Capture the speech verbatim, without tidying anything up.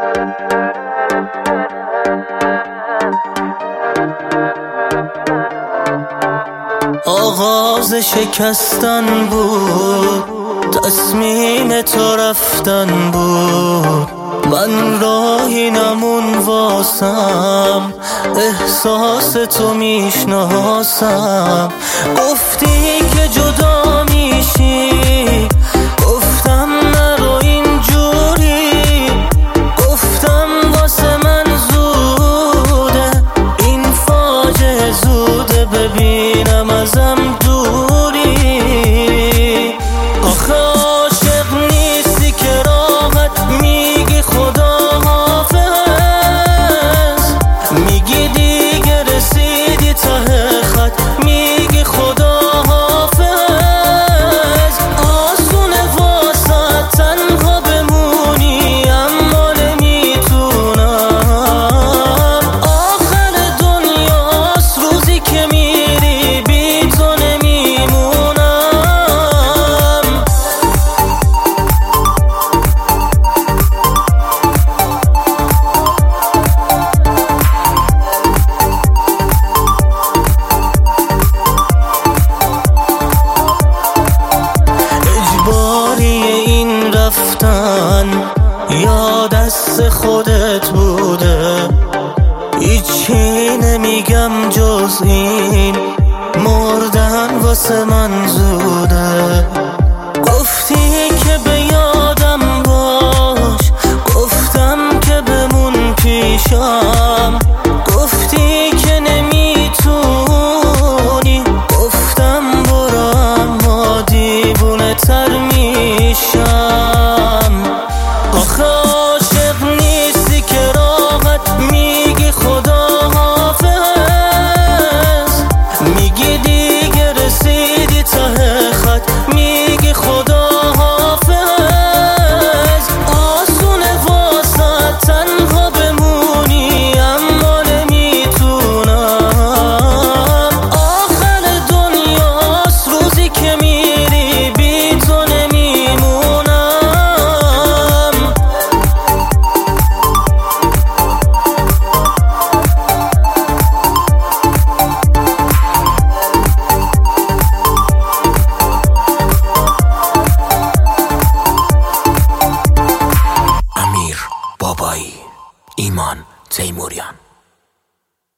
آغاز شکستن بود، تصمیم تو رفتن بود. من راهی نمون واسم، احساس تو میشناسم. گفتی که جدا میشی، گفتم نرو اینجوری. گفتم واسه من زوده، این فاجعه زوده ببینم ازم دوری. آخه عاشق نیستی که راحت میگی خدا حافظ، میگی دیگه رسیدی ته خط، میگی خدا حافظ. آسونه واسه تنها بمونی اما نمیتونم. آخر دنیاست روزی که میری بی تو نمیمونم. اجباری این رفتن یا دست خودت بوده؟ هیچی نمیگم جز این، مردن واسه من زوده.